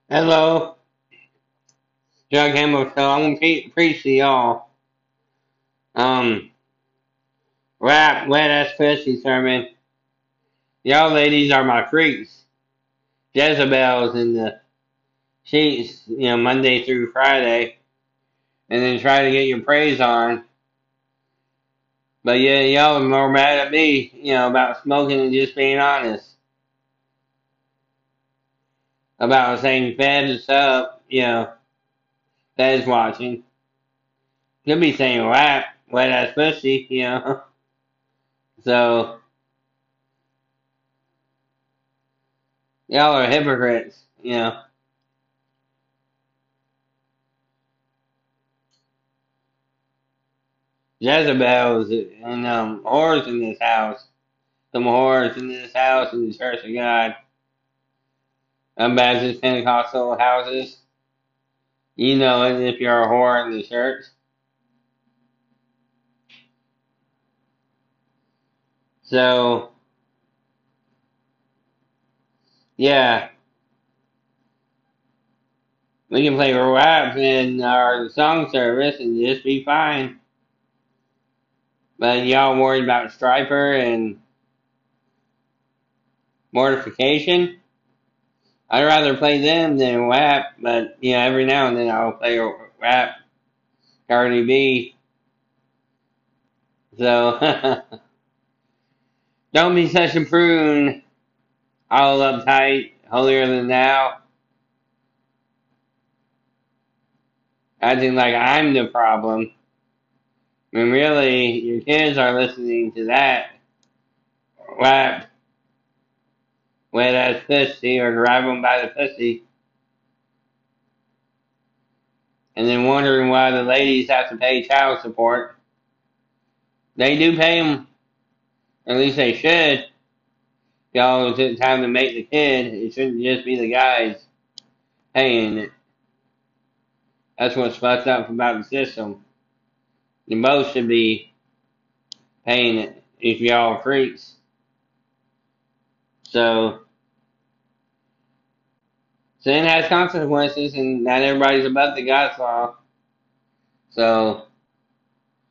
Hello, Doug Campbell Show. I'm gonna preach to y'all. Um, rap, wet ass pussy sermon. Y'all ladies are my freaks. Jezebels in the sheets, Monday through Friday, and then try to get your praise on. But yeah, y'all are more mad at me, about smoking and just being honest. About saying feds up, feds watching. Could be saying rap, wet ass pussy. So, y'all are hypocrites. Jezebels and whores in this house. Some whores in this house in the Church of God. Baptist Pentecostal houses. You know it if you're a whore in the church. So yeah, we can play rap in our song service and just be fine. But y'all worried about Striper and mortification? I'd rather play them than rap, but every now and then I'll play rap, Cardi B. So don't be such a prune, all uptight, holier than thou, acting like I'm the problem. When really your kids are listening to that rap, wet ass pussy, or grab them by the pussy, and then wondering why the ladies have to pay child support. They do pay them, at least they should. Y'all, it's time to make the kid. It shouldn't just be the guys paying it. That's what's fucked up about the system. You both should be paying it if y'all are freaks. So, sin has consequences, and not everybody's above the God's law. So,